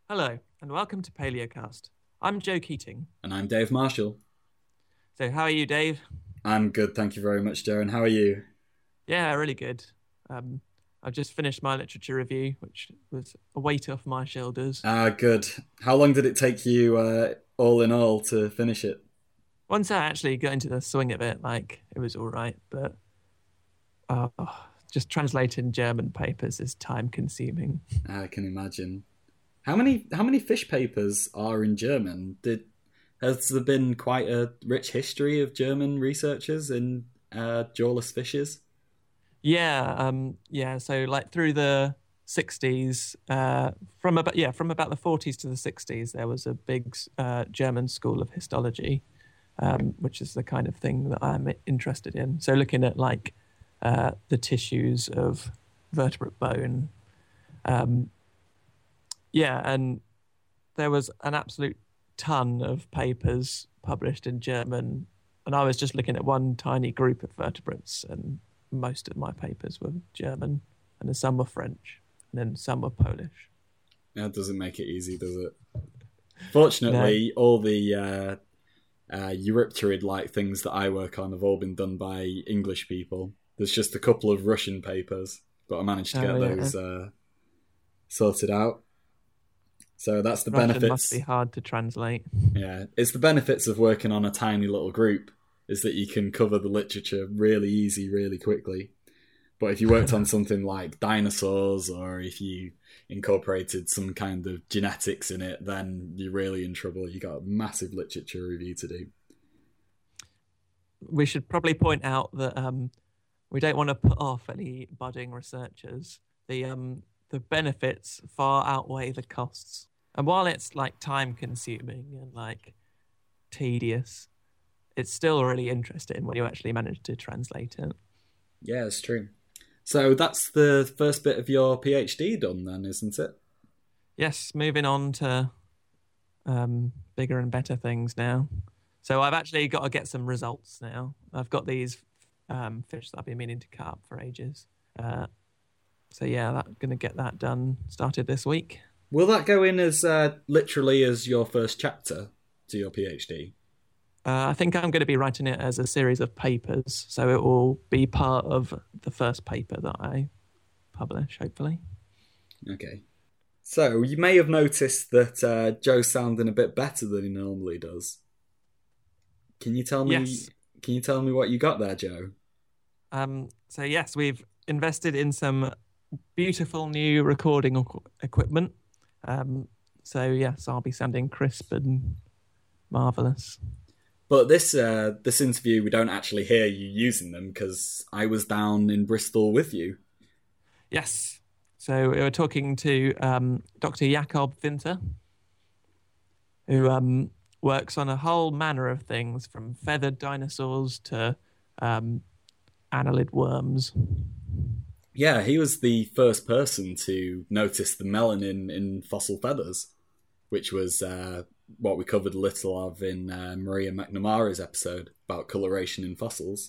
Hello, and welcome to Paleocast. I'm Joe Keating. And I'm Dave Marshall. So, how are you, Dave? I'm good, thank you very much, Joe. And how are you? Yeah, really good. Um, I've just finished my literature review, which was a weight off my shoulders. Good. How long did it take you, all in all, to finish it? Once I actually got into the swing of it, it was all right, but uh, just translating German papers is time consuming. I can imagine. How many fish papers are in German? Has there been quite a rich history of German researchers in jawless fishes? Yeah. So, through the 60s, from about the 40s to the 60s, there was a big German school of histology, which is the kind of thing that I'm interested in. So looking at the tissues of vertebrate bone. Um, yeah, and there was an absolute ton of papers published in German, and I was just looking at one tiny group of vertebrates, and most of my papers were German, and then some were French, and then some were Polish. That doesn't make it easy, does it? No, Fortunately, all the Eurypterid-like things that I work on have all been done by English people. There's just a couple of Russian papers, but I managed to oh get yeah, those sorted out. So that's the Russian must benefits. be hard to translate. Yeah, it's the benefits of working on a tiny little group is that you can cover the literature really easy, really quickly. But if you worked on something like dinosaurs or if you incorporated some kind of genetics in it, then you're really in trouble. You got a massive literature review to do. We should probably point out that we don't want to put off any budding researchers. The benefits far outweigh the costs. And while it's time consuming and tedious, it's still really interesting when you actually manage to translate it. Yeah, it's true. So that's the first bit of your PhD done, then, isn't it? Yes, moving on to bigger and better things now. So I've actually got to get some results now. I've got these fish that I've been meaning to cut up for ages. So yeah, I'm going to get that done. Started this week. Will that go in as literally as your first chapter to your PhD? I think I'm going to be writing it as a series of papers, so it will be part of the first paper that I publish, hopefully. Okay. So you may have noticed that Joe's sounding a bit better than he normally does. Can you tell me? Yes. Can you tell me what you got there, Joe? So yes, we've invested in some beautiful new recording equipment. So yes, I'll be sounding crisp and marvelous. But this interview, we don't actually hear you using them because I was down in Bristol with you. Yes. So we were talking to Dr. Jakob Winter, who works on a whole manner of things, from feathered dinosaurs to annelid worms. Yeah, he was the first person to notice the melanin in fossil feathers, which was what we covered a little of in Maria McNamara's episode about coloration in fossils.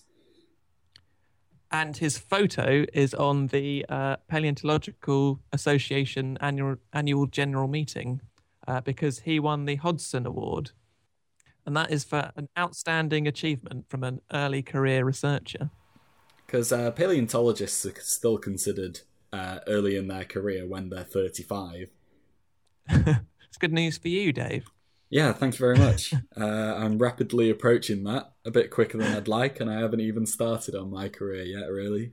And his photo is on the Paleontological Association annual general meeting because he won the Hodgson Award. And that is for an outstanding achievement from an early career researcher. Because paleontologists are still considered early in their career when they're 35. It's good news for you, Dave. Yeah, thank you very much. I'm rapidly approaching that, a bit quicker than I'd like, and I haven't even started on my career yet, really.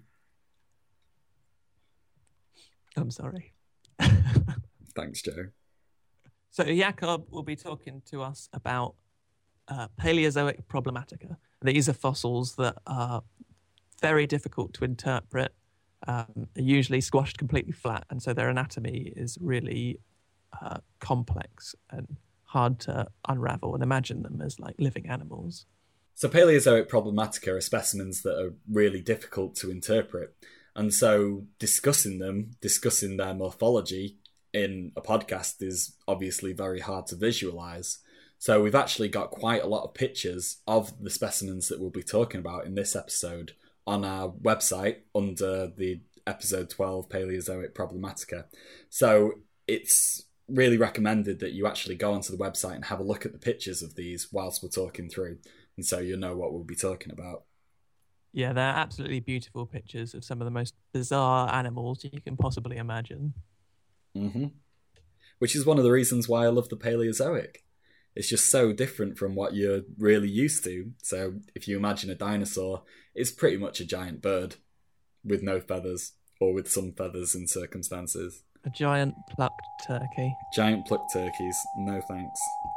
I'm sorry. Thanks, Joe. So Jakob will be talking to us about Paleozoic problematica. These are fossils that are very difficult to interpret, are usually squashed completely flat, and so their anatomy is really complex and hard to unravel and imagine them as living animals. So Paleozoic problematica are specimens that are really difficult to interpret. And so discussing them, discussing their morphology in a podcast is obviously very hard to visualize. So we've actually got quite a lot of pictures of the specimens that we'll be talking about in this episode on our website under the episode 12 Paleozoic Problematica. So it's really recommended that you actually go onto the website and have a look at the pictures of these whilst we're talking through, and so you'll know what we'll be talking about. Yeah, they're absolutely beautiful pictures of some of the most bizarre animals you can possibly imagine. Mm-hmm. Which is one of the reasons why I love the Paleozoic. It's just so different from what you're really used to. So if you imagine a dinosaur, it's pretty much a giant bird with no feathers, or with some feathers in circumstances. A giant plucked turkey. Giant plucked turkeys, no thanks.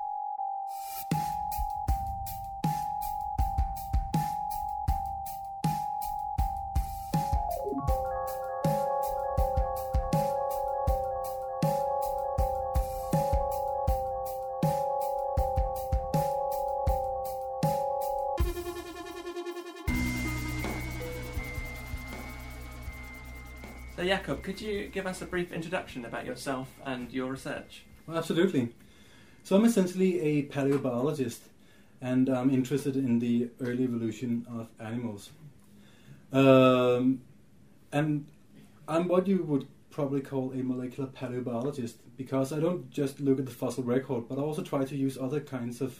So Jakob, could you give us a brief introduction about yourself and your research? Well, absolutely. So I'm essentially a paleobiologist, and I'm interested in the early evolution of animals. And I'm what you would probably call a molecular paleobiologist, because I don't just look at the fossil record, but I also try to use other kinds of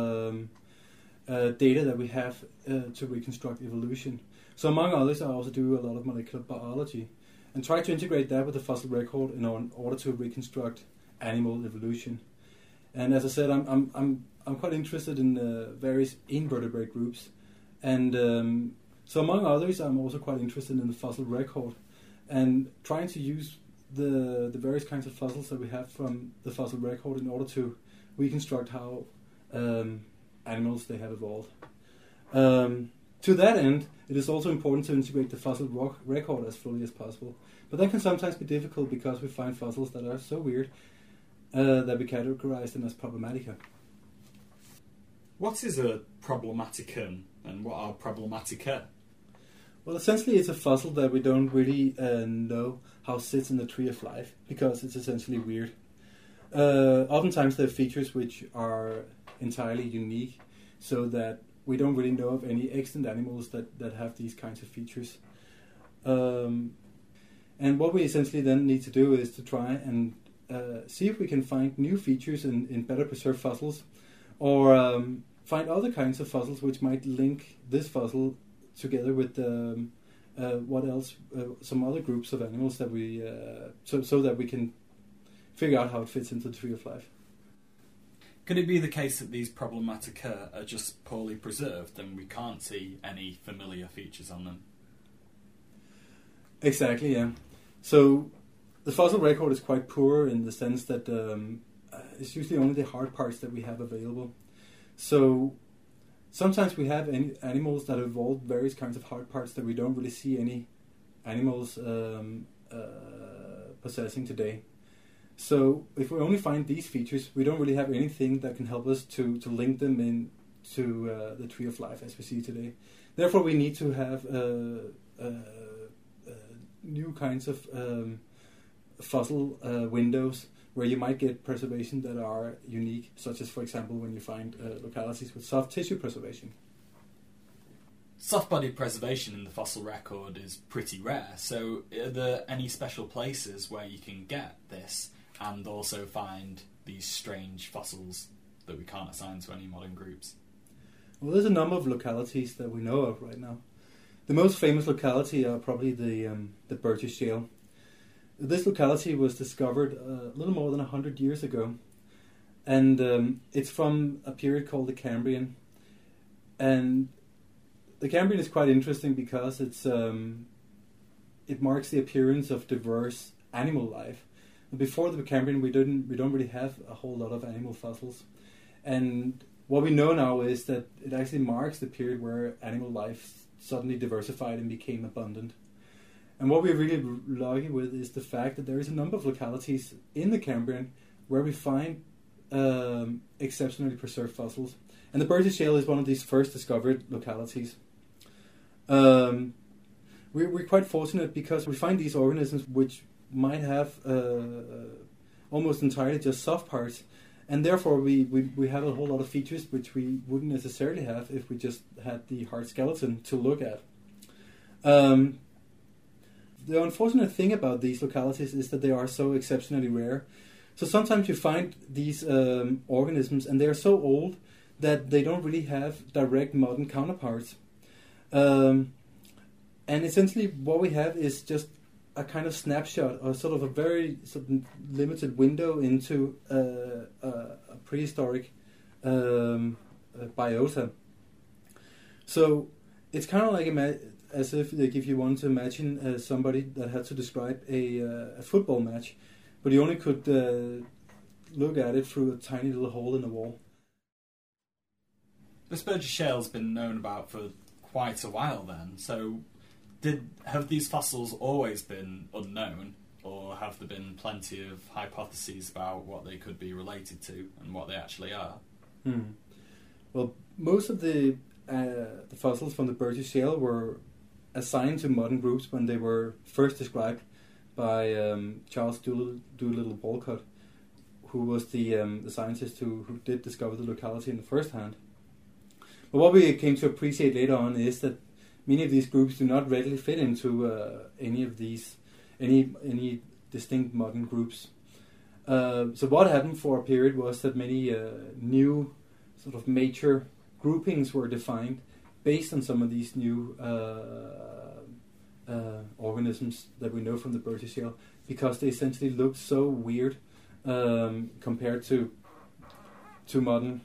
data that we have to reconstruct evolution. So among others, I also do a lot of molecular biology, and try to integrate that with the fossil record in order to reconstruct animal evolution. And as I said, I'm quite interested in various invertebrate groups, and so among others, I'm also quite interested in the fossil record and trying to use the various kinds of fossils that we have from the fossil record in order to reconstruct how animals they have evolved. To that end, it is also important to integrate the fossil record as fully as possible. But that can sometimes be difficult because we find fossils that are so weird that we categorize them as problematica. What is a problematicum, and what are problematica? Well, essentially it's a fossil that we don't really know how it sits in the tree of life, because it's essentially weird. Oftentimes there are features which are entirely unique, so that we don't really know of any extant animals that have these kinds of features. And what we essentially then need to do is to try and see if we can find new features in better preserved fossils, or find other kinds of fossils which might link this fossil together with what else, some other groups of animals that we, so that we can figure out how it fits into the tree of life. Could it be the case that these problematica are just poorly preserved and we can't see any familiar features on them? Exactly, yeah. So the fossil record is quite poor in the sense that it's usually only the hard parts that we have available. So sometimes we have animals that evolved various kinds of hard parts that we don't really see any animals possessing today. So if we only find these features, we don't really have anything that can help us to link them in to the tree of life as we see today. Therefore, we need to have new kinds of fossil windows where you might get preservation that are unique, such as, for example, when you find localities with soft tissue preservation. Soft body preservation in the fossil record is pretty rare, so are there any special places where you can get this and also find these strange fossils that we can't assign to any modern groups? Well, there's a number of localities that we know of right now. The most famous locality are probably the Burgess Shale. This locality was discovered a little more than 100 years ago, and it's from a period called the Cambrian. And the Cambrian is quite interesting because it marks the appearance of diverse animal life. Before the Cambrian, we don't really have a whole lot of animal fossils, and what we know now is that it actually marks the period where animal life suddenly diversified and became abundant. And what we're really lucky with is the fact that there is a number of localities in the Cambrian where we find exceptionally preserved fossils, and the Burgess Shale is one of these first discovered localities. We're quite fortunate because we find these organisms which might have almost entirely just soft parts, and therefore we have a whole lot of features which we wouldn't necessarily have if we just had the hard skeleton to look at. The unfortunate thing about these localities is that they are so exceptionally rare. So sometimes you find these organisms, and they are so old that they don't really have direct modern counterparts. And essentially, what we have is just a kind of snapshot, or sort of a very sort of limited window into a prehistoric biota. So it's kind of like as if, like, if you want to imagine somebody that had to describe a football match, but you only could look at it through a tiny little hole in the wall. The Burgess Shale's been known about for quite a while then, so have these fossils always been unknown, or have there been plenty of hypotheses about what they could be related to and what they actually are? Well, most of the fossils from the Burgess Shale were assigned to modern groups when they were first described by Charles Doolittle Walcott, who was the scientist who did discover the locality in the first hand. But what we came to appreciate later on is that many of these groups do not readily fit into any distinct modern groups. So what happened for a period was that many new sort of major groupings were defined based on some of these new organisms that we know from the Burgess Shale, because they essentially looked so weird compared to modern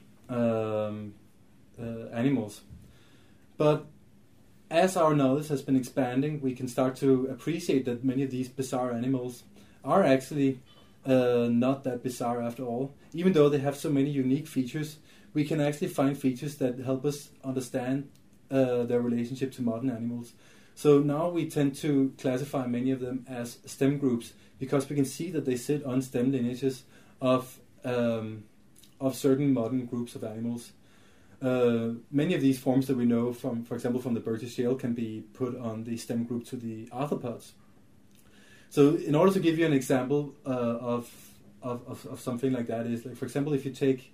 animals. But as our knowledge has been expanding, we can start to appreciate that many of these bizarre animals are actually not that bizarre after all. Even though they have so many unique features, we can actually find features that help us understand their relationship to modern animals. So now we tend to classify many of them as stem groups, because we can see that they sit on stem lineages of certain modern groups of animals. Many of these forms that we know from, for example, from the Burgess Shale, can be put on the stem group to the arthropods. So, in order to give you an example of something like that, is like, for example, if you take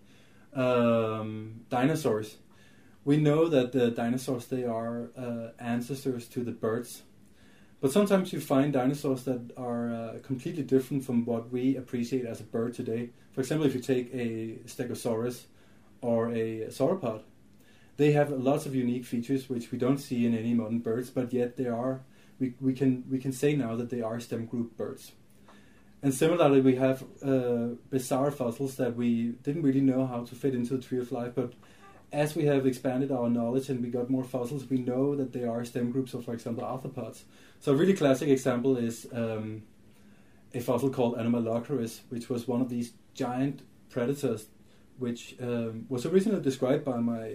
dinosaurs, we know that the dinosaurs, they are ancestors to the birds. But sometimes you find dinosaurs that are completely different from what we appreciate as a bird today. For example, if you take a Stegosaurus or a sauropod, they have lots of unique features which we don't see in any modern birds, but yet they are. We can say now that they are stem group birds. And similarly, we have bizarre fossils that we didn't really know how to fit into the tree of life, but as we have expanded our knowledge and we got more fossils, we know that they are stem groups of, for example, arthropods. So a really classic example is a fossil called Anomalocaris, which was one of these giant predators, which was originally described by my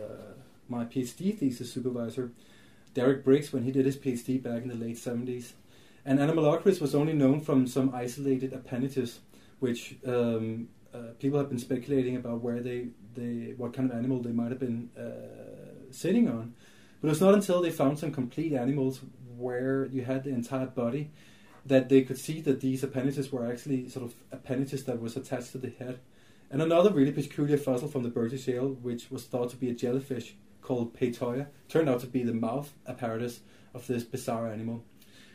PhD thesis supervisor, Derek Briggs, when he did his PhD back in the late 70s. And Anomalocaris was only known from some isolated appendages, which people have been speculating about where what kind of animal they might have been sitting on. But it was not until they found some complete animals where you had the entire body that they could see that these appendages were actually sort of appendages that was attached to the head. And another really peculiar fossil from the Burgess Shale, which was thought to be a jellyfish called Peytoia, turned out to be the mouth apparatus of this bizarre animal.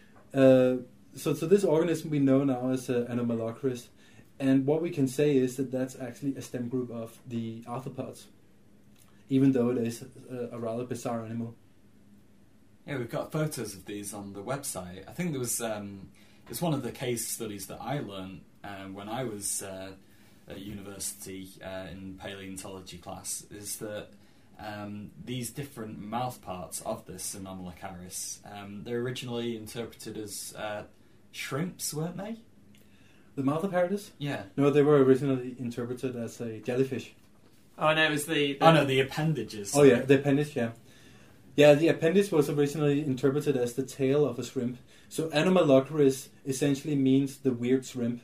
So this organism we know now as Anomalocaris, and what we can say is that that's actually a stem group of the arthropods, even though it is a rather bizarre animal. Yeah, we've got photos of these on the website. I think there was it's one of the case studies that I learned when I was at university in paleontology class, is that these different mouth parts of this Anomalocaris, they're originally interpreted as shrimps, weren't they? The mouth apparatus? Yeah. No, they were originally interpreted as a jellyfish. Oh no, it was the appendages. Oh yeah, the appendage, yeah. Yeah, the appendage was originally interpreted as the tail of a shrimp. So Anomalocaris essentially means the weird shrimp.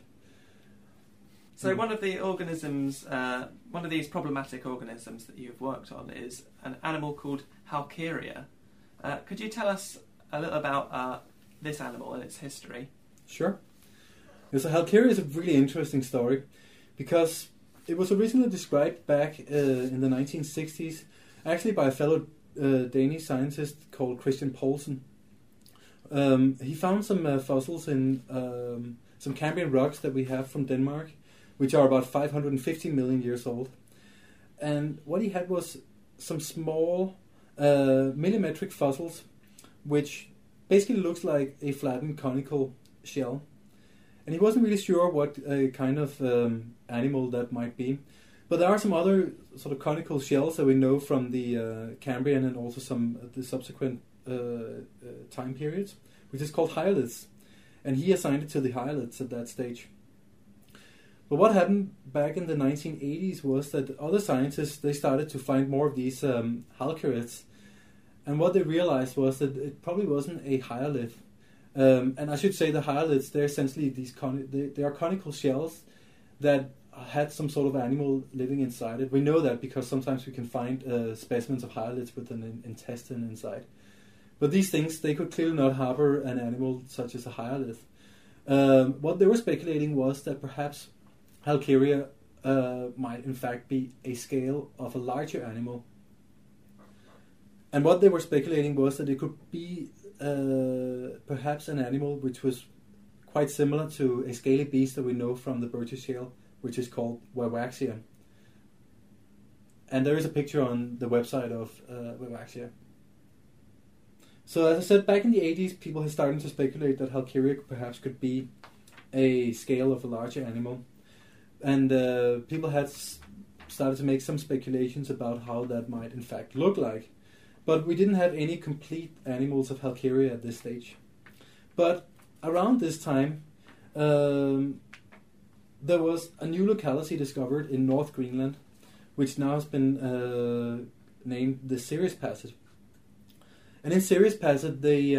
So one of the organisms, one of these problematic organisms that you've worked on is an animal called Halkieria. Could you tell us a little about this animal and its history? Sure. So Halkieria is a really interesting story because it was originally described back in the 1960s, actually by a fellow Danish scientist called Christian Poulsen. He found some fossils in some Cambrian rocks that we have from Denmark, which are about 550 million years old. And what he had was some small millimetric fossils, which basically looks like a flattened conical shell. And he wasn't really sure what kind of animal that might be. But there are some other sort of conical shells that we know from the Cambrian and also some of the subsequent time periods, which is called hyalids. And he assigned it to the hyalids at that stage. But what happened back in the 1980s was that other scientists, they started to find more of these halkyrids. And what they realized was that it probably wasn't a hyalid. And I should say the hyalids, they're essentially these they are conical shells that had some sort of animal living inside it. We know that because sometimes we can find specimens of hyalids with an intestine inside. But these things, they could clearly not harbor an animal such as a hyalid. What they were speculating was that perhaps Halkieria might in fact be a scale of a larger animal. And what they were speculating was that it could be perhaps an animal which was quite similar to a scaly beast that we know from the Burgess Shale, which is called Waiwaxia. And there is a picture on the website of Waiwaxia. So as I said, back in the 80s, people had started to speculate that Halkieria perhaps could be a scale of a larger animal. And people had started to make some speculations about how that might in fact look like. But we didn't have any complete animals of Halkieria at this stage. But around this time, there was a new locality discovered in North Greenland, which now has been named the Sirius Passage. And in Sirius Passage, they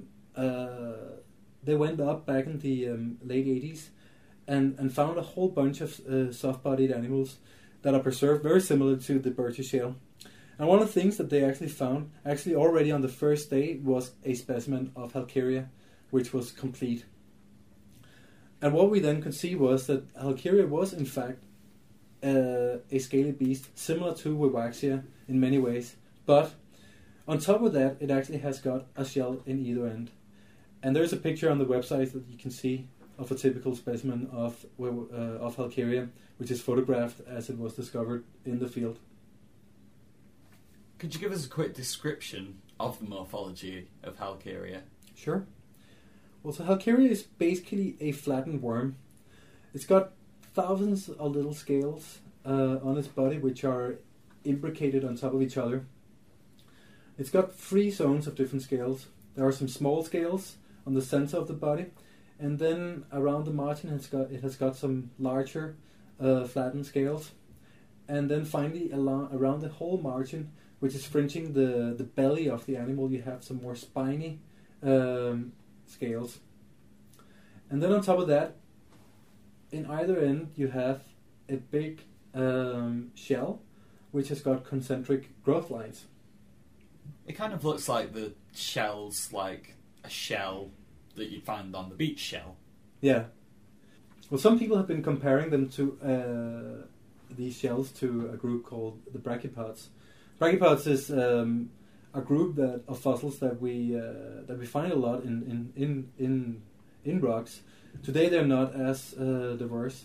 went up back in the late 80s and found a whole bunch of soft-bodied animals that are preserved very similar to the Burgess Shale. And one of the things that they actually found, actually already on the first day, was a specimen of Halkieria, which was complete. And what we then could see was that Halkieria was in fact a scaly beast, similar to Waiwaxia in many ways, but on top of that, it actually has got a shell in either end. And there's a picture on the website that you can see of a typical specimen of Halkieria, which is photographed as it was discovered in the field. Could you give us a quick description of the morphology of Halkieria? Sure. Well, so Halkieria is basically a flattened worm. It's got thousands of little scales on its body, which are imbricated on top of each other. It's got 3 zones of different scales. There are some small scales on the center of the body, and then around the margin it has got some larger flattened scales. And then finally around the whole margin, which is fringing the belly of the animal, you have some more spiny scales. And then on top of that, in either end, you have a big shell, which has got concentric growth lines. It kind of looks like the shell's like a shell that you find on the beach shell. Yeah. Well, some people have been comparing them to these shells to a group called the brachiopods. Brachiopods is a group of fossils that we find a lot in rocks. Today they're not as diverse,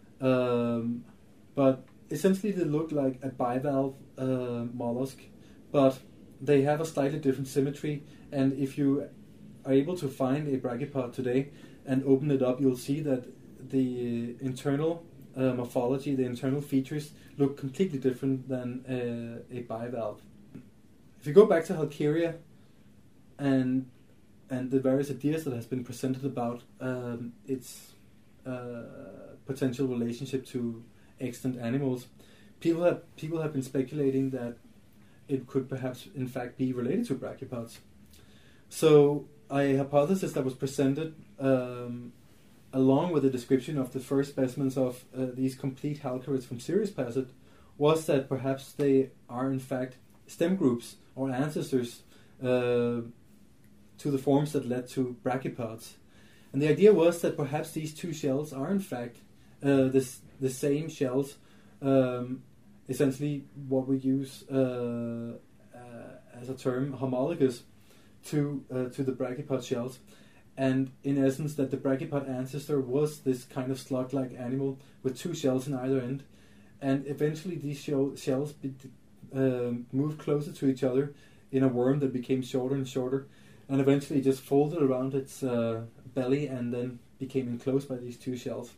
but essentially they look like a bivalve mollusk, but they have a slightly different symmetry. And if you are able to find a brachiopod today and open it up, you'll see that the internal morphology, the internal features, look completely different than a bivalve. If you go back to Halkieria and the various ideas that has been presented about its potential relationship to extant animals, people have been speculating that it could perhaps in fact be related to brachiopods. So a hypothesis that was presented along with a description of the first specimens of these complete halkyrids from Sirius Passage was that perhaps they are in fact stem groups or ancestors to the forms that led to brachiopods. And the idea was that perhaps these two shells are in fact the same shells, essentially what we use as a term, homologous to the brachiopod shells. and in essence that the brachipod ancestor was this kind of slug-like animal with two shells in either end, and eventually these shells moved closer to each other in a worm that became shorter and shorter, and eventually just folded around its belly and then became enclosed by these two shells.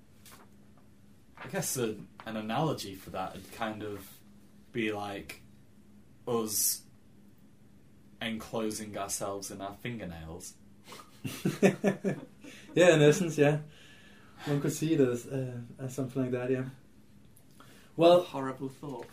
I guess an analogy for that would kind of be like us enclosing ourselves in our fingernails. Yeah, in essence, yeah. One could see it as something like that, yeah. Well, horrible thought.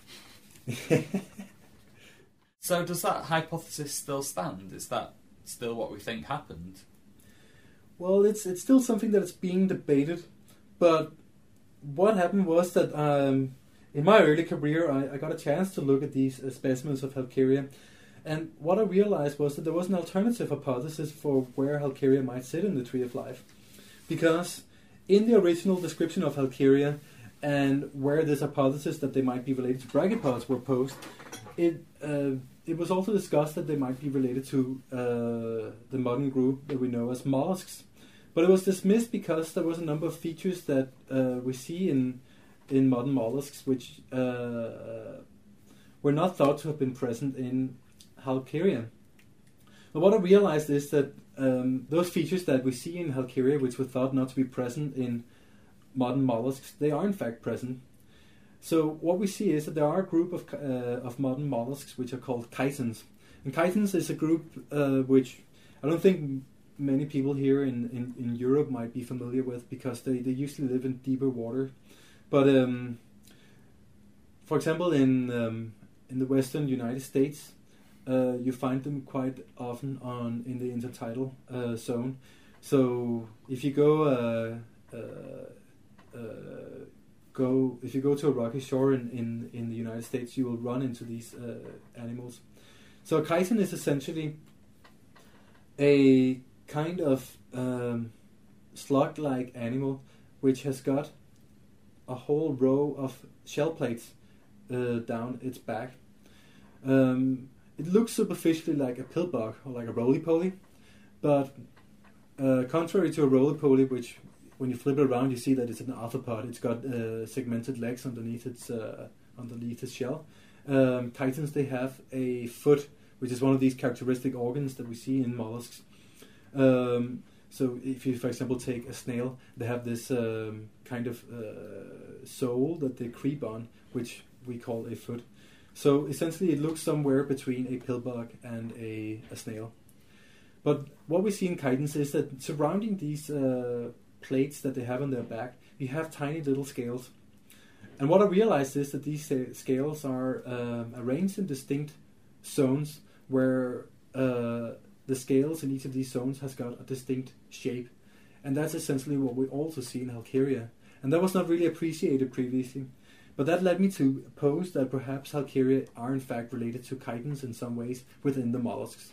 So does that hypothesis still stand? Is that still what we think happened? Well, it's still something that is being debated, but what happened was that in my early career I got a chance to look at these specimens of Halkieria, and what I realized was that there was an alternative hypothesis for where Halkieria might sit in the Tree of Life, because in the original description of Halkieria and where this hypothesis that they might be related to brachiopods were posed, it was also discussed that they might be related to the modern group that we know as mollusks. But it was dismissed because there was a number of features that we see in modern mollusks which were not thought to have been present in Halkieria. But what I realized is that those features that we see in Halkieria, which were thought not to be present in modern mollusks, they are in fact present. So what we see is that there are a group of modern mollusks which are called chitons. And chitons is a group which I don't think many people here in Europe might be familiar with, because they usually live in deeper water. But for example, in the western United States, you find them quite often in the intertidal zone. So if you go to a rocky shore in the United States, you will run into these animals. So a chiton is essentially a kind of slug-like animal which has got a whole row of shell plates down its back. It looks superficially like a pillbug or like a roly-poly, but contrary to a roly-poly, which when you flip it around you see that it's an arthropod, it's got segmented legs underneath its shell. Chitons, they have a foot, which is one of these characteristic organs that we see in mollusks. So if you, for example, take a snail, they have this kind of sole that they creep on, which we call a foot. So essentially it looks somewhere between a pillbug and a snail. But what we see in chitons is that surrounding these plates that they have on their back, you have tiny little scales. And what I realized is that these scales are arranged in distinct zones where the scales in each of these zones has got a distinct shape. And that's essentially what we also see in Halkieria. And that was not really appreciated previously. But that led me to pose that perhaps Halkieria are in fact related to chitons in some ways within the mollusks.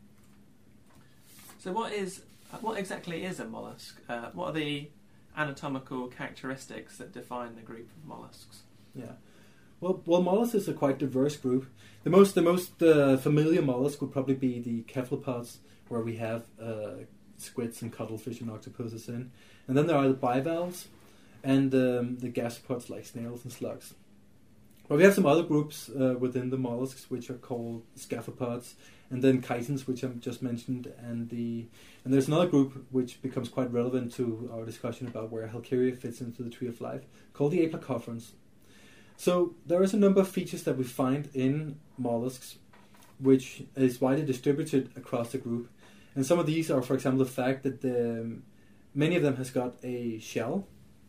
So what exactly is a mollusk? What are the anatomical characteristics that define the group of mollusks? Yeah, well, mollusks is a quite diverse group. The most familiar mollusk would probably be the cephalopods, where we have squids and cuttlefish and octopuses in, and then there are the bivalves and the gastropods like snails and slugs. But we have some other groups within the mollusks which are called scaphopods, and then chitons, which I just mentioned, and there's another group which becomes quite relevant to our discussion about where Halkieria fits into the Tree of Life, called the aplacophorans. So there is a number of features that we find in mollusks which is widely distributed across the group, and some of these are, for example, the fact that many of them has got a shell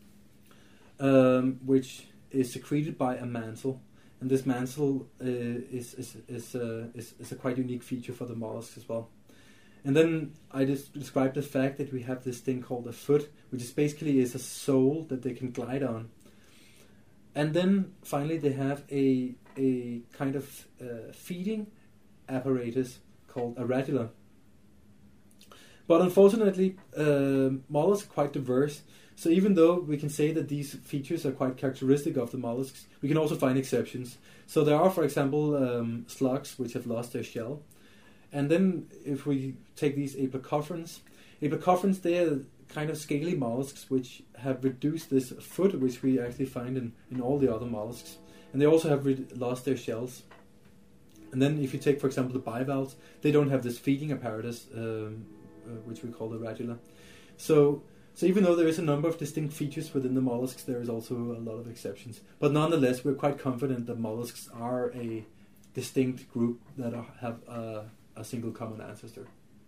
which is secreted by a mantle. And this mantle is a quite unique feature for the mollusks as well. And then I just described the fact that we have this thing called a foot, which is basically a sole that they can glide on. And then finally they have a kind of feeding apparatus called a radula. But unfortunately, mollusks are quite diverse. So even though we can say that these features are quite characteristic of the mollusks, we can also find exceptions. So there are, for example, slugs which have lost their shell. And then if we take these aplacophorans, Aplacophrans, they are kind of scaly mollusks which have reduced this foot, which we actually find in all the other mollusks. And they also have lost their shells. And then if you take, for example, the bivalves, they don't have this feeding apparatus, which we call the radula. So even though there is a number of distinct features within the mollusks, there is also a lot of exceptions. But nonetheless, we're quite confident that mollusks are a distinct group that have a single common ancestor.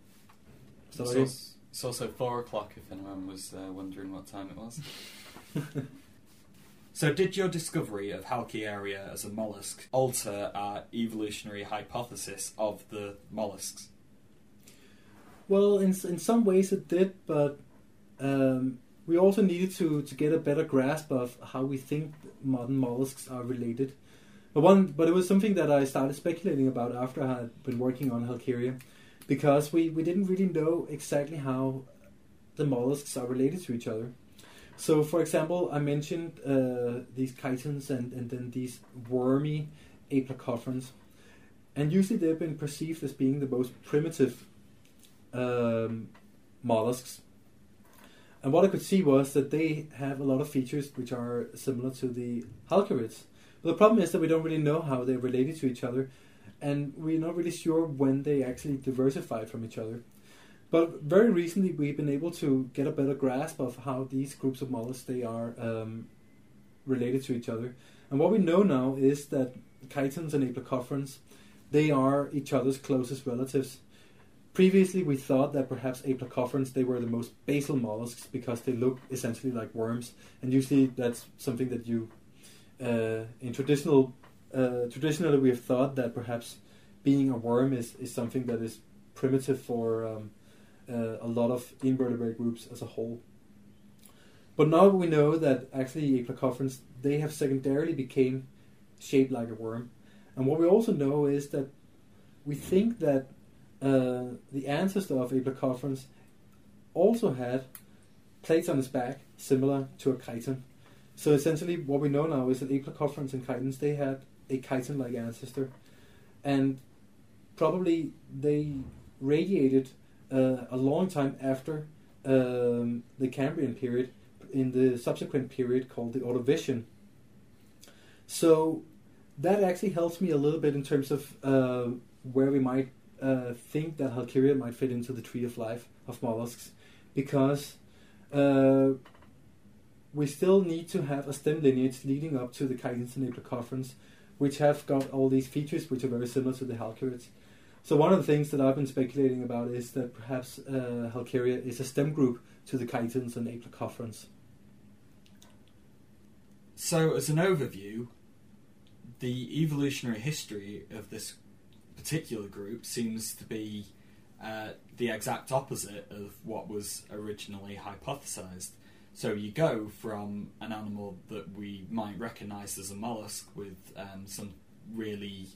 It's also 4 o'clock if anyone was wondering what time it was. So did your discovery of Halkieria as a mollusk alter our evolutionary hypothesis of the mollusks? Well, in some ways it did, but we also needed to get a better grasp of how we think modern mollusks are related. But it was something that I started speculating about after I had been working on Halkieria, because we didn't really know exactly how the mollusks are related to each other. So, for example, I mentioned these chitons and then these wormy aplacophrans, and usually they've been perceived as being the most primitive mollusks. And what I could see was that they have a lot of features which are similar to the halkierids. But the problem is that we don't really know how they're related to each other, and we're not really sure when they actually diversified from each other. But very recently we've been able to get a better grasp of how these groups of mollusks, they are related to each other. And what we know now is that chitons and aplacophrans, they are each other's closest relatives. Previously we thought that perhaps aplacophrans, they were the most basal mollusks because they look essentially like worms, and usually that's something that you traditionally we have thought that perhaps being a worm is something that is primitive for a lot of invertebrate groups as a whole. But now we know that actually aplacophrans, they have secondarily became shaped like a worm. And what we also know is that we think that the ancestor of aplacophrans also had plates on its back similar to a chiton. So essentially what we know now is that aplacophrans and chitons, they had a chiton-like ancestor, and probably they radiated a long time after the Cambrian period, in the subsequent period called the Ordovician. So that actually helps me a little bit in terms of where we might think that Halkieria might fit into the tree of life of mollusks, because we still need to have a stem lineage leading up to the chitons and aplacophrans, which have got all these features which are very similar to the halkierids. So one of the things that I've been speculating about is that perhaps Halkieria is a stem group to the chitons and aplacophrans. So as an overview, the evolutionary history of this particular group seems to be the exact opposite of what was originally hypothesized. So you go from an animal that we might recognise as a mollusk with some really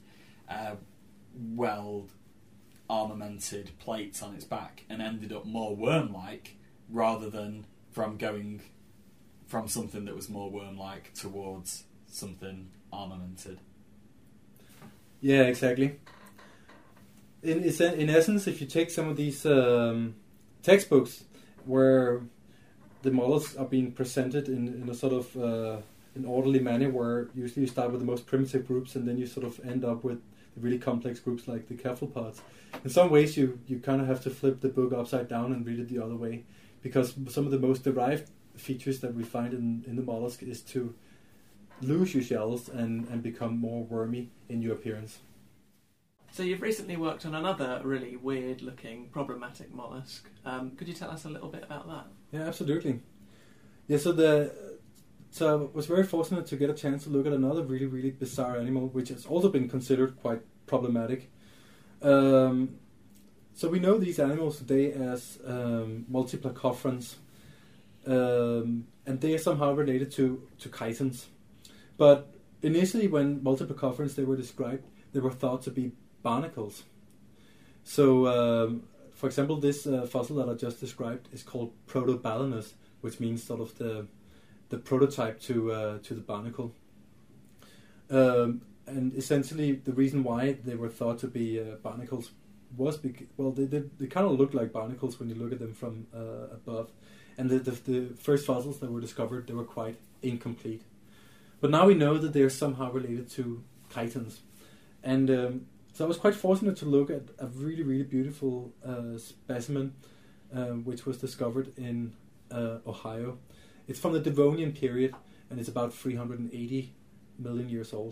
well armamented plates on its back, and ended up more worm-like, rather than from going from something that was more worm-like towards something armamented. Yeah, exactly. In essence, if you take some of these textbooks where the mollusks are being presented in a sort of an orderly manner, where usually you start with the most primitive groups and then you sort of end up with the really complex groups like the cephalopods. In some ways you kind of have to flip the book upside down and read it the other way, because some of the most derived features that we find in the mollusk is to lose your shells and become more wormy in your appearance. So you've recently worked on another really weird-looking, problematic mollusk. Could you tell us a little bit about that? Yeah, absolutely. Yeah, so I was very fortunate to get a chance to look at another really, really bizarre animal, which has also been considered quite problematic. So we know these animals today as multiplacophrans, and they are somehow related to chitons. But initially, when multiplacophrans they were described, they were thought to be barnacles. So, for example, this fossil that I just described is called Protobalanus, which means sort of the prototype to the barnacle. And essentially, the reason why they were thought to be barnacles was they kind of look like barnacles when you look at them from above, and the first fossils that were discovered, they were quite incomplete. But now we know that they're somehow related to chitons, and so I was quite fortunate to look at a really, really beautiful specimen which was discovered in Ohio. It's from the Devonian period, and it's about 380 million years old.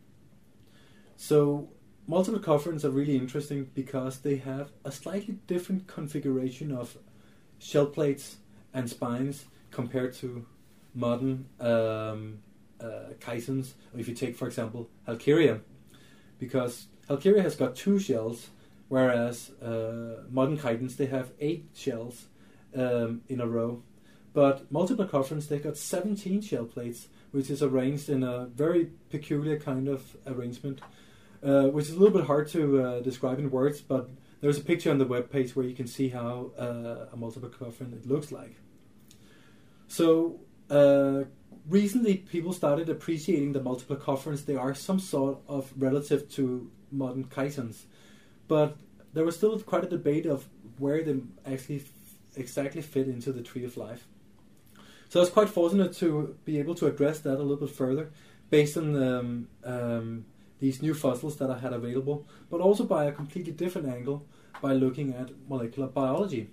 So multiple cofferins are really interesting because they have a slightly different configuration of shell plates and spines compared to modern chitons. Or if you take, for example, Halkieria, because Halkieria has got 2 shells, whereas modern chitons, they have 8 shells in a row. But multiple cofferins, they got 17 shell plates, which is arranged in a very peculiar kind of arrangement, which is a little bit hard to describe in words, but there's a picture on the webpage where you can see how a multiple cofferin it looks like. So recently people started appreciating the multiple cofferins. They are some sort of relative to modern chitons, but there was still quite a debate of where they actually exactly fit into the tree of life. So I was quite fortunate to be able to address that a little bit further based on these new fossils that I had available, but also by a completely different angle by looking at molecular biology.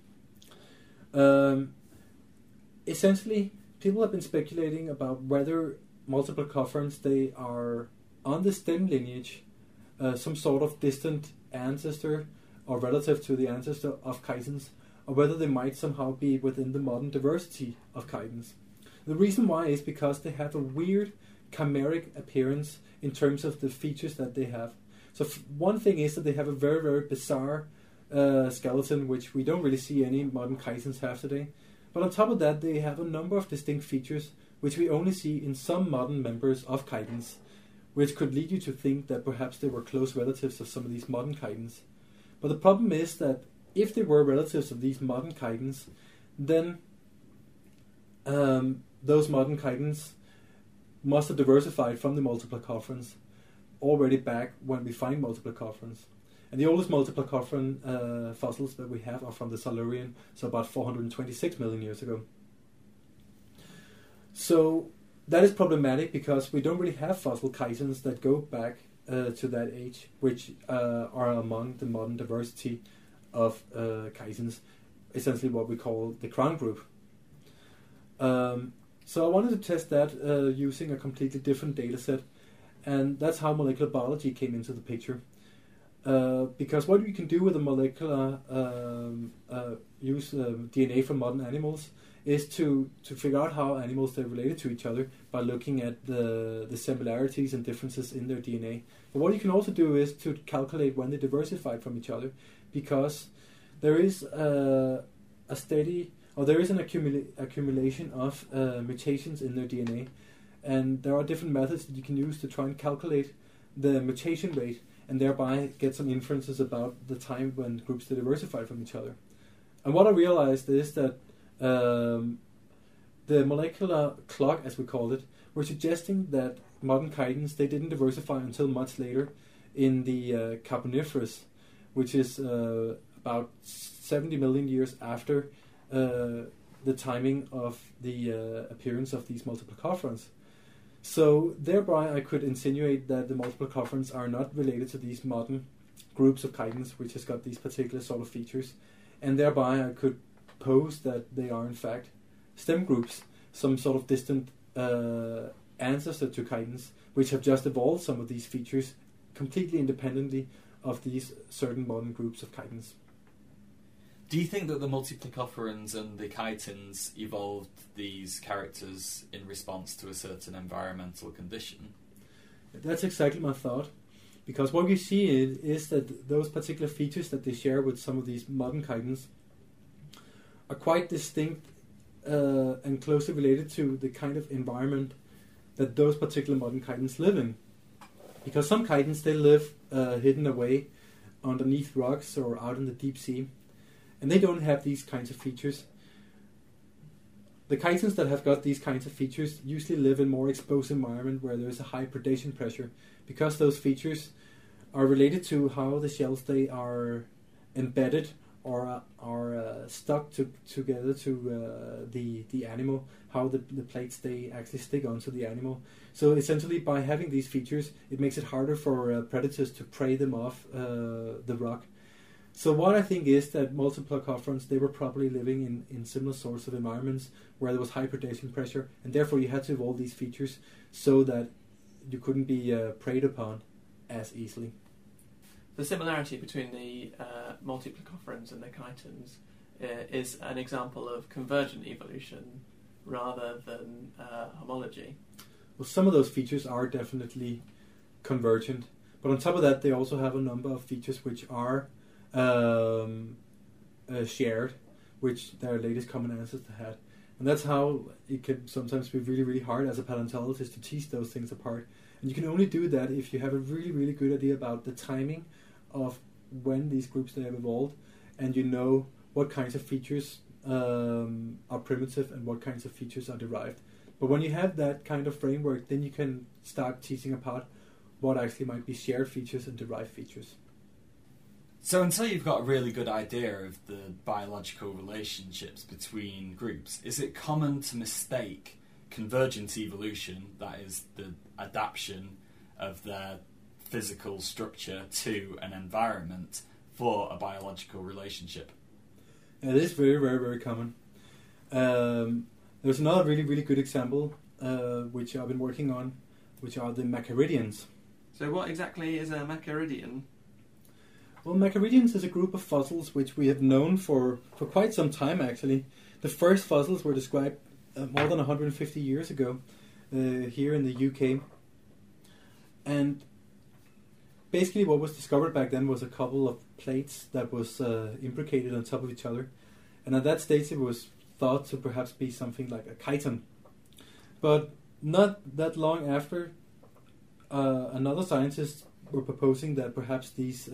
Essentially, people have been speculating about whether multiple cofferins, they are on the stem lineage, some sort of distant ancestor or relative to the ancestor of chitons, or whether they might somehow be within the modern diversity of chitons. The reason why is because they have a weird chimeric appearance in terms of the features that they have. So one thing is that they have a very, very bizarre skeleton, which we don't really see any modern chitons have today. But on top of that, they have a number of distinct features which we only see in some modern members of chitons, which could lead you to think that perhaps they were close relatives of some of these modern chitons. But the problem is that if they were relatives of these modern chitons, then those modern chitons must have diversified from the multiple cofferins already back when we find multiple cofferins. And the oldest multiple cofferin fossils that we have are from the Silurian, so about 426 million years ago. So that is problematic because we don't really have fossil chitons that go back to that age, which are among the modern diversity of chitons, essentially what we call the crown group. So I wanted to test that using a completely different data set, and that's how molecular biology came into the picture. Because what we can do with a molecular use DNA from modern animals is to figure out how animals are related to each other by looking at the similarities and differences in their DNA. But what you can also do is to calculate when they diversified from each other, because there is an accumulation of mutations in their DNA, and there are different methods that you can use to try and calculate the mutation rate and thereby get some inferences about the time when groups diversified from each other. And what I realized is that the molecular clock, as we called it, were suggesting that modern chitons, they didn't diversify until much later in the Carboniferous, which is about 70 million years after the timing of the appearance of these multiple cofferins. So thereby I could insinuate that the multiple cofferins are not related to these modern groups of chitons, which has got these particular sort of features, and thereby I could pose that they are in fact stem groups, some sort of distant ancestor to chitons, which have just evolved some of these features completely independently of these certain modern groups of chitons. Do you think that the multiplicofferans and the chitons evolved these characters in response to a certain environmental condition? That's exactly my thought, because what we see is that those particular features that they share with some of these modern chitons are quite distinct and closely related to the kind of environment that those particular modern chitons live in. Because some chitons, they live hidden away underneath rocks or out in the deep sea, and they don't have these kinds of features. The chitons that have got these kinds of features usually live in more exposed environment where there is a high predation pressure, because those features are related to how the shells they are embedded or are stuck together to the animal, how the plates they actually stick onto the animal. So essentially, by having these features, it makes it harder for predators to prey them off the rock. So what I think is that multiplacopherans, they were probably living in similar sorts of environments where there was high predation pressure, and therefore you had to evolve these features so that you couldn't be preyed upon as easily. The similarity between the multiplacopherans and the chitons is an example of convergent evolution rather than homology. Well, some of those features are definitely convergent, but on top of that, they also have a number of features which are shared, which their latest common ancestor had. And that's how it can sometimes be really, really hard as a paleontologist to tease those things apart. And you can only do that if you have a really, really good idea about the timing of when these groups they have evolved, and you know what kinds of features are primitive and what kinds of features are derived. But when you have that kind of framework, then you can start teasing apart what actually might be shared features and derived features. So until you've got a really good idea of the biological relationships between groups, is it common to mistake convergent evolution, that is the adaptation of their physical structure to an environment, for a biological relationship? It is very, very, very common. There's another really, really good example which I've been working on, which are the Macharidians. So what exactly is a Macharidian? Well, Macharidians is a group of fossils which we have known for quite some time, actually. The first fossils were described more than 150 years ago here in the UK. And basically what was discovered back then was a couple of plates that was imbricated on top of each other. And at that stage it was thought to perhaps be something like a chiton. But not that long after, another scientist were proposing that perhaps these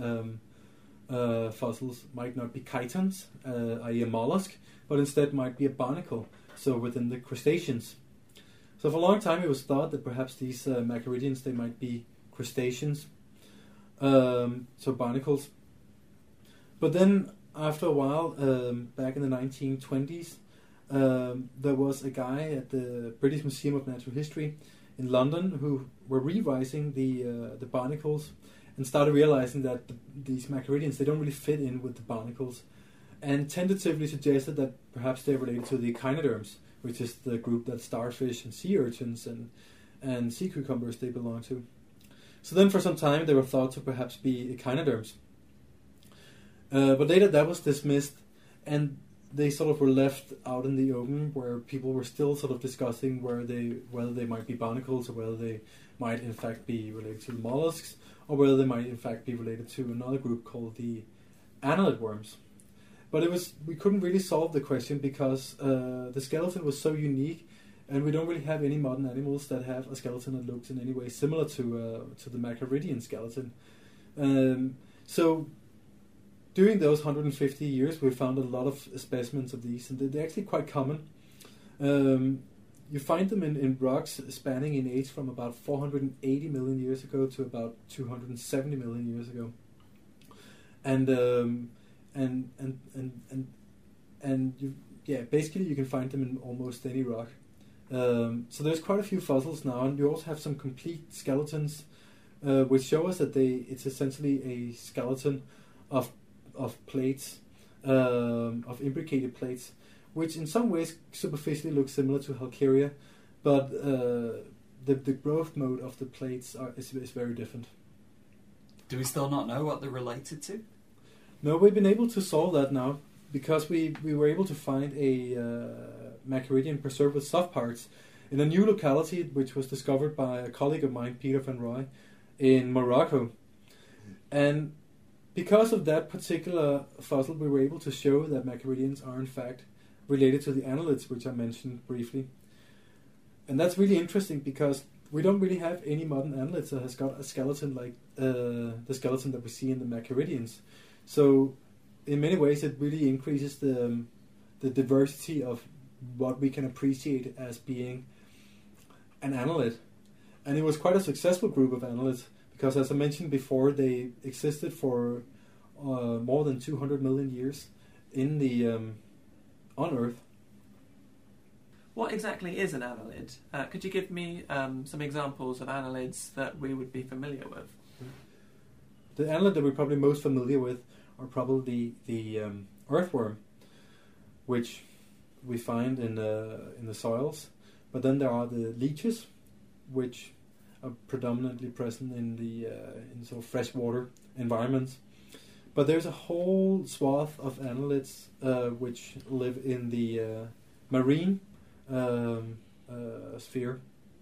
fossils might not be chitons, i.e. a mollusk, but instead might be a barnacle, so within the crustaceans. So for a long time it was thought that perhaps these Macharidians, they might be crustaceans, so barnacles. But then after a while, back in the 1920s, there was a guy at the British Museum of Natural History in London who were revising the barnacles and started realizing that these Macharidians, they don't really fit in with the barnacles, and tentatively suggested that perhaps they're related to the echinoderms, which is the group that starfish and sea urchins and sea cucumbers they belong to. So then for some time they were thought to perhaps be echinoderms. But later that was dismissed, and they sort of were left out in the open where people were still sort of discussing whether they might be barnacles, or whether they might in fact be related to mollusks, or whether they might in fact be related to another group called the annelid worms. But we couldn't really solve the question because the skeleton was so unique, and we don't really have any modern animals that have a skeleton that looks in any way similar to the Macharidian skeleton. So during those 150 years, we found a lot of specimens of these, and they're actually quite common. You find them in rocks spanning in age from about 480 million years ago to about 270 million years ago, and basically you can find them in almost any rock. So there's quite a few fossils now, and you also have some complete skeletons, which show us that it's essentially a skeleton of plates, of imbricated plates, which in some ways superficially looks similar to Halkieria, but the growth mode of the plates is very different. Do we still not know what they're related to? No, we've been able to solve that now, because we were able to find a Macharidian preserved with soft parts in a new locality which was discovered by a colleague of mine, Peter van Rooij, in Morocco. And because of that particular fossil, we were able to show that Macharidians are in fact related to the annelids, which I mentioned briefly. And that's really interesting because we don't really have any modern annelids that has got a skeleton like the skeleton that we see in the Macharidians. So in many ways it really increases the diversity of what we can appreciate as being an annelid. And it was quite a successful group of annelids, because as I mentioned before, they existed for more than 200 million years in the on Earth. What exactly is an annelid? Could you give me some examples of annelids that we would be familiar with? The annelid that we're probably most familiar with are probably the earthworm, which we find in the soils. But then there are the leeches, which are predominantly present in the in sort of freshwater environments. But there's a whole swath of annelids which live in the marine sphere.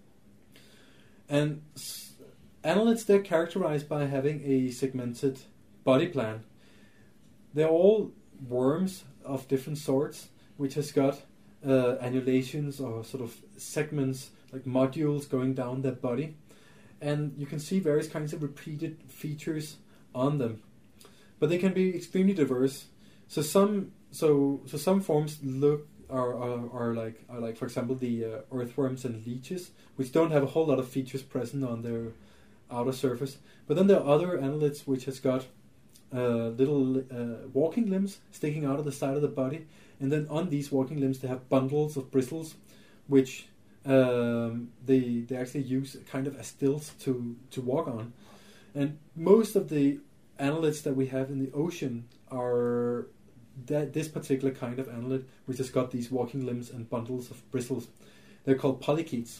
And annelids, they're characterized by having a segmented body plan. They're all worms of different sorts, which has got annulations or sort of segments, like modules going down their body. And you can see various kinds of repeated features on them. But they can be extremely diverse. So some forms are like for example the earthworms and leeches, which don't have a whole lot of features present on their outer surface. But then there are other annelids which has got little walking limbs sticking out of the side of the body, and then on these walking limbs they have bundles of bristles, which they actually use kind of as stilts to walk on. And most of the annelids that we have in the ocean are this particular kind of annelid, which has got these walking limbs and bundles of bristles. They're called polychaetes.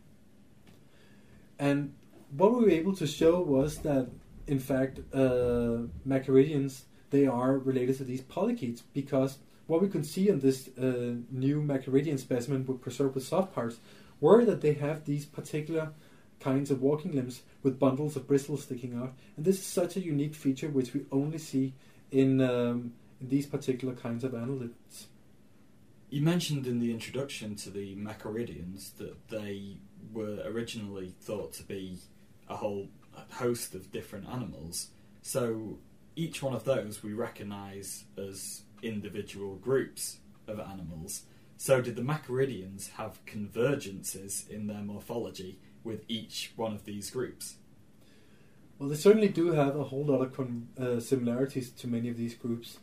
And what we were able to show was that, in fact, macroridians, they are related to these polychaetes, because what we could see in this new macroridian specimen preserved with soft parts were that they have these particular kinds of walking limbs with bundles of bristles sticking out. And this is such a unique feature which we only see in these particular kinds of annelids. You mentioned in the introduction to the macroridians that they were originally thought to be a whole host of different animals. So each one of those we recognise as individual groups of animals. So did the macroridians have convergences in their morphology with each one of these groups? Well, they certainly do have a whole lot of similarities to many of these groups.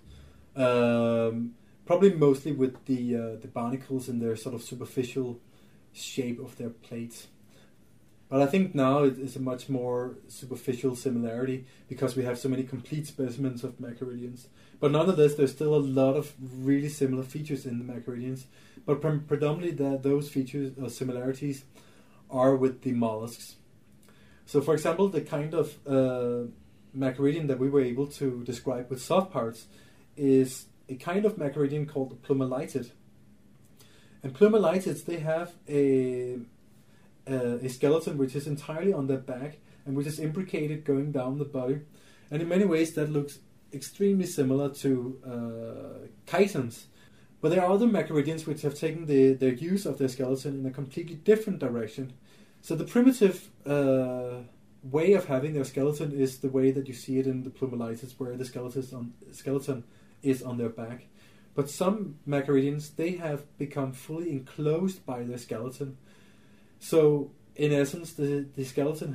Probably mostly with the barnacles and their sort of superficial shape of their plates. But I think now it is a much more superficial similarity because we have so many complete specimens of macroridians. But nonetheless, there's still a lot of really similar features in the macroridians. But predominantly those features or similarities are with the mollusks. So, for example, the kind of macroridian that we were able to describe with soft parts is a kind of macroridian called the plumellitid. And plumellitids, they have a skeleton which is entirely on their back and which is imbricated going down the body. And in many ways that looks extremely similar to chitons. But there are other macroridians which have taken their use of their skeleton in a completely different direction. So the primitive way of having their skeleton is the way that you see it in the plumellitids, where the skeleton is on their back. But some macroridians, they have become fully enclosed by their skeleton. So in essence, the skeleton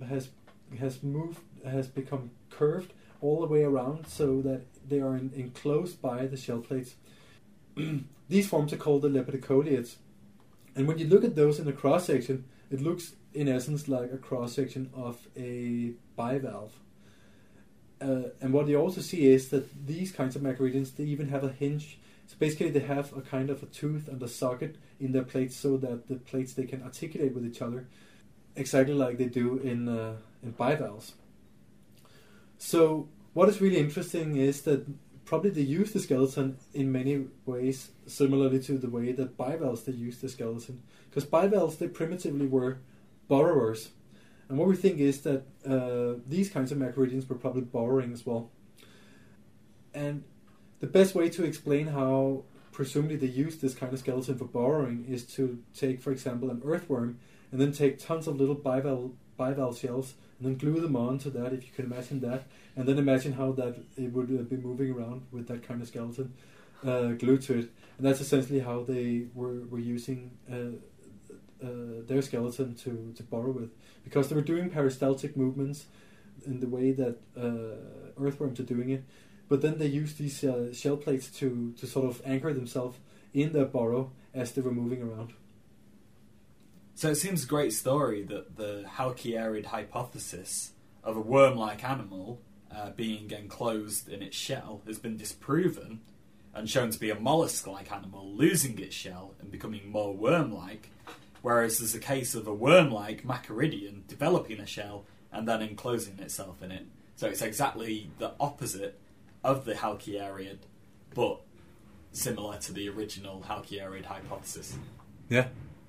has become curved all the way around, so that they are enclosed by the shell plates. These forms are called the lepidocolids. And when you look at those in a cross section, it looks in essence like a cross section of a bivalve. And what you also see is that these kinds of macroridians, they even have a hinge. So basically they have a kind of a tooth and a socket in their plates, so that the plates, they can articulate with each other exactly like they do in bivalves. So what is really interesting is that probably they use the skeleton in many ways similarly to the way that bivalves, they use the skeleton. Because bivalves, they primitively were burrowers. And what we think is that these kinds of macroridians were probably burrowing as well. And the best way to explain how presumably they use this kind of skeleton for burrowing is to take, for example, an earthworm and then take tons of little bivalve shells and then glue them onto that, if you can imagine that, and then imagine how that it would be moving around with that kind of skeleton glued to it. And that's essentially how they were using their skeleton to burrow with, because they were doing peristaltic movements in the way that earthworms are doing it, but then they use these shell plates to sort of anchor themselves in their burrow as they were moving around. So it seems a great story that the Halkierid hypothesis of a worm-like animal being enclosed in its shell has been disproven and shown to be a mollusk-like animal losing its shell and becoming more worm-like, whereas there's a case of a worm-like Macaridian developing a shell and then enclosing itself in it. So it's exactly the opposite of the Halkierid, but similar to the original Halkierid hypothesis. Yeah.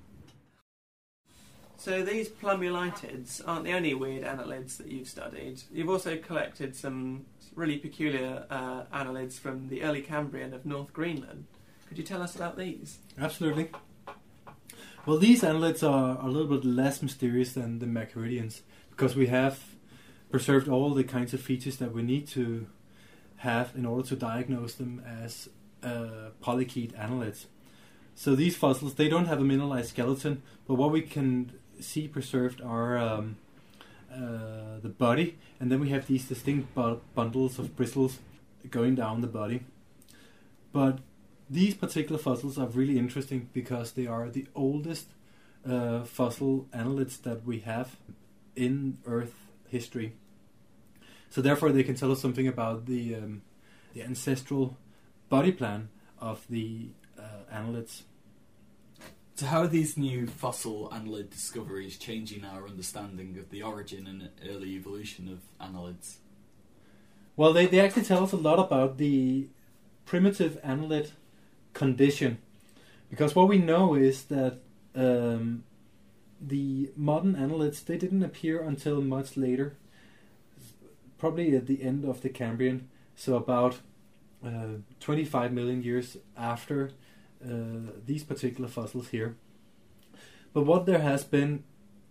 So these plumulitids aren't the only weird annelids that you've studied. You've also collected some really peculiar annelids from the early Cambrian of North Greenland. Could you tell us about these? Absolutely. Well, these annelids are a little bit less mysterious than the Macaridians because we have preserved all the kinds of features that we need to have in order to diagnose them as polychaete annelids. So these fossils, they don't have a mineralized skeleton, but what we can see preserved are the body, and then we have these distinct bundles of bristles going down the body. But these particular fossils are really interesting because they are the oldest fossil annelids that we have in Earth history. So therefore they can tell us something about the ancestral body plan of the annelids. So how are these new fossil annelid discoveries changing our understanding of the origin and early evolution of annelids? Well, they actually tell us a lot about the primitive annelid condition, because what we know is that the modern annelids, they didn't appear until much later, probably at the end of the Cambrian, so about 25 million years after these particular fossils here. But what there has been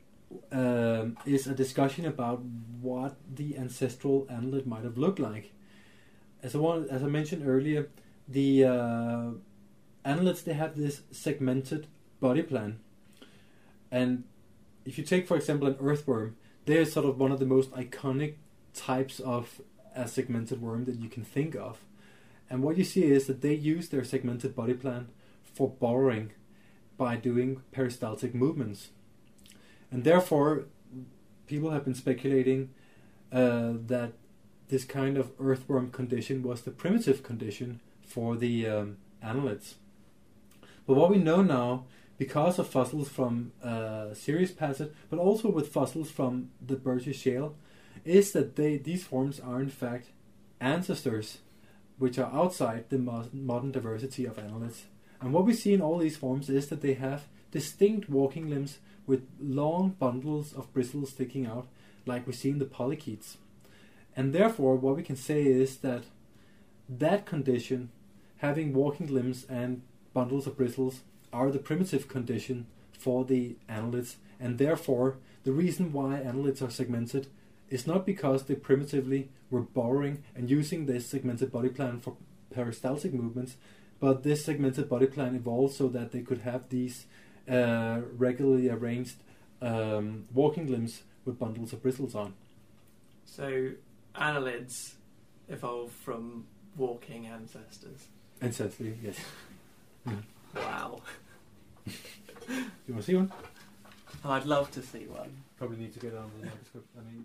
is a discussion about what the ancestral annelid might have looked like. As I mentioned earlier, the annelids, they have this segmented body plan. And if you take, for example, an earthworm, they're sort of one of the most iconic types of a segmented worm that you can think of. And what you see is that they use their segmented body plan for burrowing by doing peristaltic movements. And therefore, people have been speculating that this kind of earthworm condition was the primitive condition for the annelids. But what we know now, because of fossils from Sirius Passage, but also with fossils from the Burgess Shale, is that these forms are in fact ancestors which are outside the modern diversity of annelids. And what we see in all these forms is that they have distinct walking limbs with long bundles of bristles sticking out, like we see in the polychaetes. And therefore, what we can say is that that condition, having walking limbs and bundles of bristles, are the primitive condition for the annelids. And therefore, the reason why annelids are segmented is not because they primitively were burrowing and using this segmented body plan for peristaltic movements, but this segmented body plan evolved so that they could have these regularly arranged walking limbs with bundles of bristles on. So annelids evolved from walking ancestors. Ancestry, yes. Wow. You want to see one? I'd love to see one. Probably need to get on the microscope.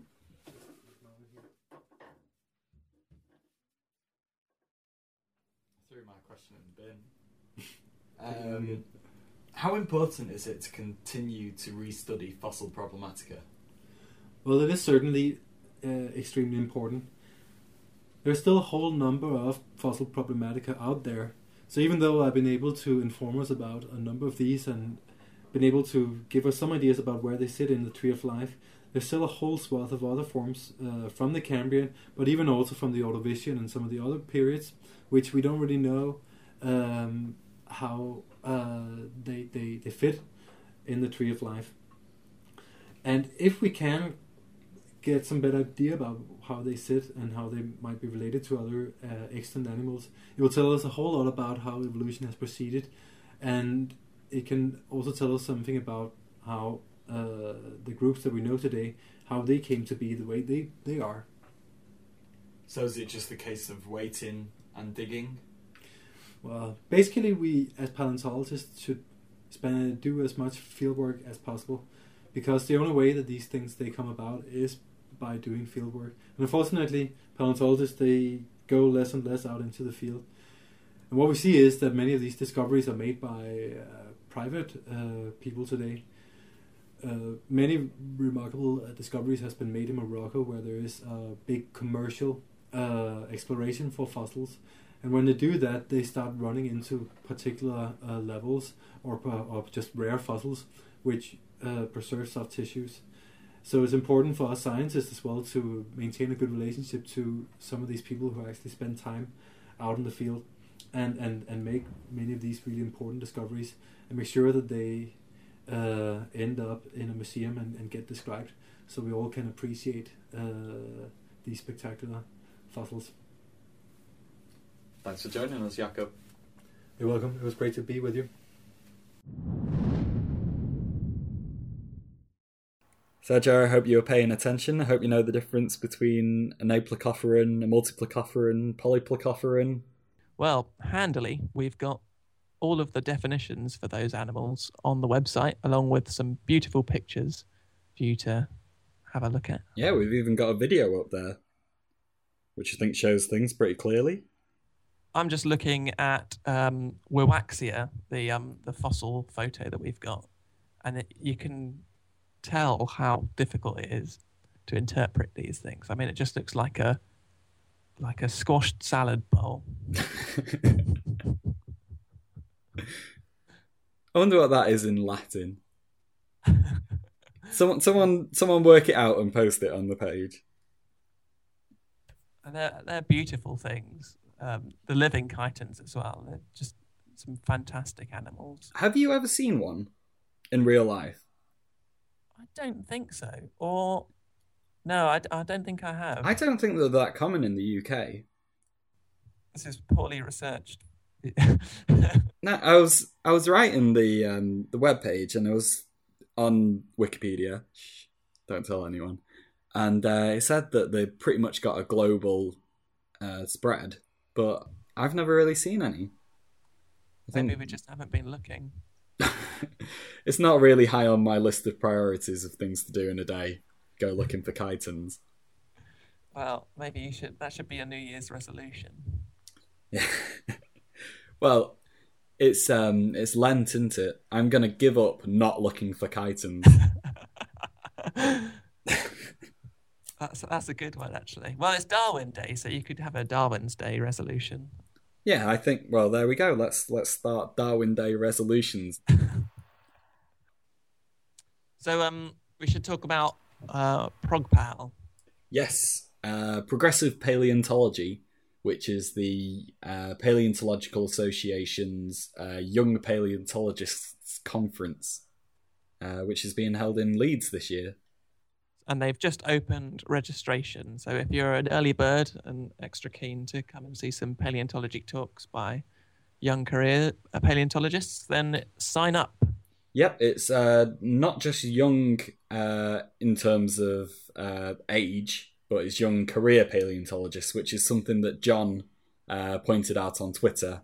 Threw my question in the bin. How important is it to continue to restudy fossil problematica? Well, it is certainly extremely important. There's still a whole number of fossil problematica out there. So even though I've been able to inform us about a number of these and been able to give us some ideas about where they sit in the tree of life, there's still a whole swath of other forms from the Cambrian, but even also from the Ordovician and some of the other periods, which we don't really know how they fit in the tree of life. And if we can get some better idea about how they sit and how they might be related to other extant animals, it will tell us a whole lot about how evolution has proceeded, and it can also tell us something about how the groups that we know today, how they came to be the way they are. So is it just a case of waiting and digging? Well, basically, we as paleontologists should do as much fieldwork as possible, because the only way that these things they come about is by doing fieldwork. And unfortunately, paleontologists they go less and less out into the field. And what we see is that many of these discoveries are made by private people today. Many remarkable discoveries has been made in Morocco, where there is a big commercial exploration for fossils. And when they do that, they start running into particular levels or just rare fossils, which preserve soft tissues. So it's important for us scientists as well to maintain a good relationship to some of these people who actually spend time out in the field and make many of these really important discoveries, and make sure that they end up in a museum and get described, so we all can appreciate these spectacular fossils. Thanks for joining us, Jakob. You're welcome. It was great to be with you. Sergio, I hope you were paying attention. I hope you know the difference between an aplacophoran, a multiplacophoran, polyplacophoran. Well, handily, we've got all of the definitions for those animals on the website, along with some beautiful pictures for you to have a look at. Yeah, we've even got a video up there, which I think shows things pretty clearly. I'm just looking at Wiwaxia, the fossil photo that we've got, and you can tell how difficult it is to interpret these things. I mean, it just looks like a squashed salad bowl. I wonder what that is in Latin. Someone work it out and post it on the page. And they're beautiful things. The living chitons as well. They're just some fantastic animals. Have you ever seen one in real life? I don't think so. Or no, I don't think I have. I don't think they're that common in the UK. This is poorly researched. No, I was writing the webpage, and I was on Wikipedia. Shh, don't tell anyone. And it said that they pretty much got a global spread, but I've never really seen any. Maybe we just haven't been looking. It's not really high on my list of priorities of things to do in a day. Go looking for chitons. Well, maybe you should. That should be a New Year's resolution. Yeah. Well, it's Lent, isn't it? I'm gonna give up not looking for chitons. That's a good one, actually. Well, it's Darwin Day, so you could have a Darwin's Day resolution. Yeah, I think. Well, there we go. Let's start Darwin Day resolutions. So, we should talk about ProgPal. Yes, Progressive Paleontology, which is the Paleontological Association's Young Paleontologists Conference, which is being held in Leeds this year. And they've just opened registration. So if you're an early bird and extra keen to come and see some paleontology talks by young career paleontologists, then sign up. Yep, it's not just young in terms of age, but it's young career paleontologists, which is something that John pointed out on Twitter,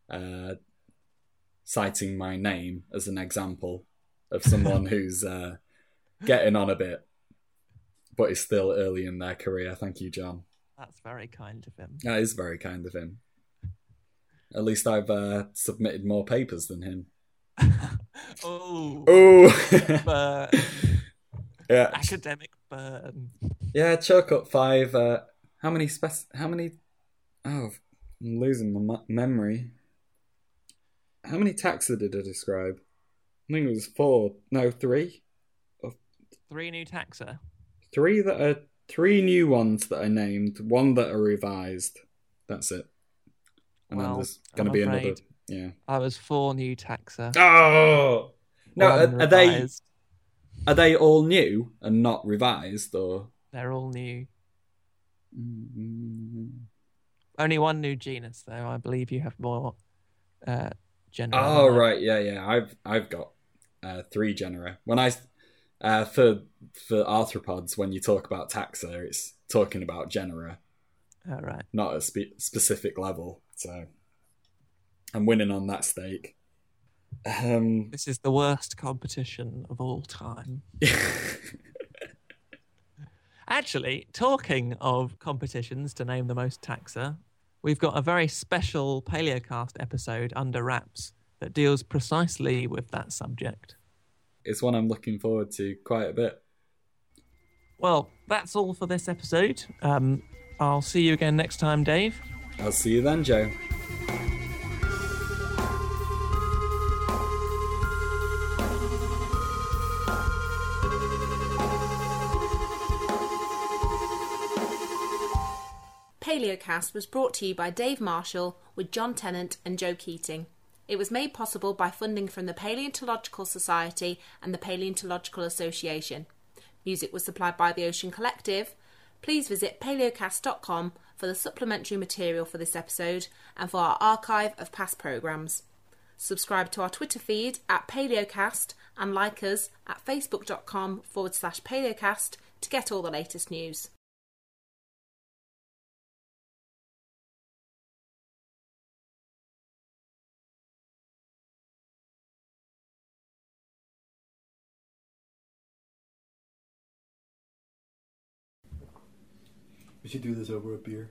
citing my name as an example of someone who's getting on a bit, but is still early in their career. Thank you, John. That's very kind of him. That is very kind of him. At least I've submitted more papers than him. Oh. Oh. Yeah. Academic burn. Yeah, chalk up 5. How many? Oh, I'm losing my memory. How many taxa did I describe? I think it was 4. No, 3. 3 new taxa. 3 new ones that I named. 1 that are revised. That's it. And then there's going to be another. Yeah. I was 4 new taxa. Oh no! Are they all new and not revised, or they're all new? Mm-hmm. Only 1 new genus, though. I believe you have more genera. Oh right, yeah. I've got 3 genera. When For arthropods, when you talk about taxa, it's talking about genera, All right. not a specific level. So I'm winning on that stake. This is the worst competition of all time. Actually, talking of competitions to name the most taxa, we've got a very special Paleocast episode under wraps that deals precisely with that subject. It's one I'm looking forward to quite a bit. Well, that's all for this episode. I'll see you again next time, Dave. I'll see you then, Joe. Paleocast was brought to you by Dave Marshall with John Tennant and Joe Keating. It was made possible by funding from the Paleontological Society and the Paleontological Association. Music was supplied by the Ocean Collective. Please visit paleocast.com for the supplementary material for this episode and for our archive of past programmes. Subscribe to our Twitter feed at Paleocast and like us at facebook.com/Paleocast to get all the latest news. We should do this over a beer.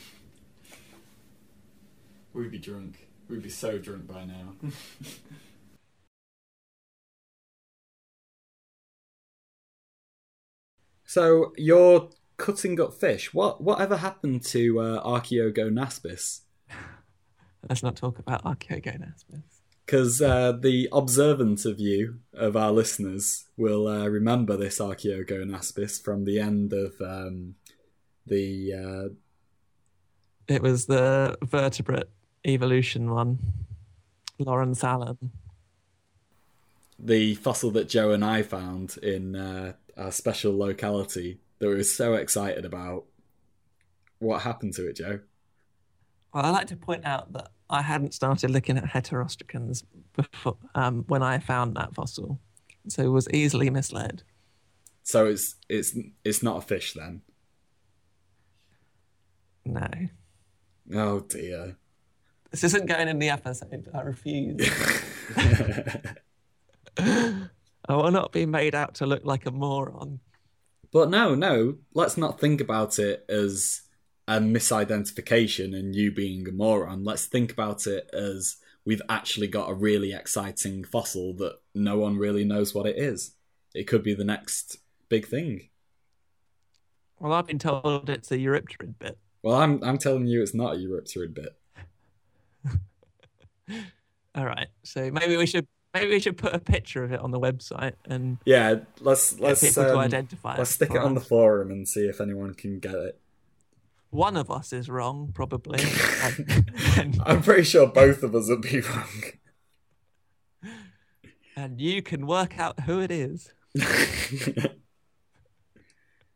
We'd be drunk. We'd be so drunk by now. So you're cutting up fish. Whatever happened to Archaeogonaspis? Let's not talk about Archaeogonaspis. Because the observant of our listeners will remember this Archaeogonaspis from the end of It was the vertebrate evolution one. Lawrence Allen. the fossil that Joe and I found in our special locality that we were so excited about. What happened to it, Joe? Well, I like to point out that I hadn't started looking at heterostracans before when I found that fossil, so was easily misled. So it's not a fish then? No. Oh dear. This isn't going in the episode. I refuse. I will not be made out to look like a moron. But no, let's not think about it as a misidentification and you being a moron. Let's think about it as we've actually got a really exciting fossil that no one really knows what it is. It could be the next big thing. Well, I've been told it's a Eurypterid bit. Well, I'm telling you it's not a Eurypterid bit. All right, so maybe we should put a picture of it on the website and Yeah, let's get people to identify. let's stick it on the forum and see if anyone can get it. One of us is wrong, probably. and I'm pretty sure both of us would be wrong. and you can work out who it is.